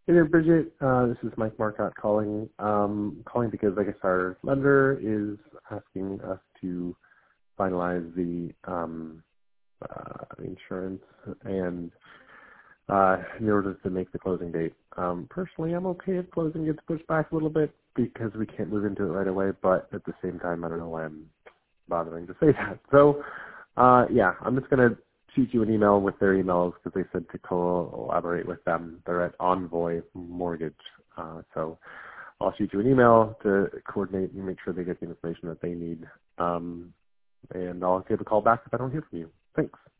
Hey there, Bridget. This is Mike Marcotte calling. Calling because I guess our lender is asking us to finalize the insurance and in order to make the closing date. Personally, I'm okay if closing gets pushed back a little bit because we can't move into it right away, but at the same time, I don't know why I'm bothering to say that. So, yeah, I'm just going to shoot you an email with their emails because they said to collaborate with them. They're at Envoy Mortgage. So I'll shoot you an email to coordinate and make sure they get the information that they need. And I'll give a call back if I don't hear from you. Thanks.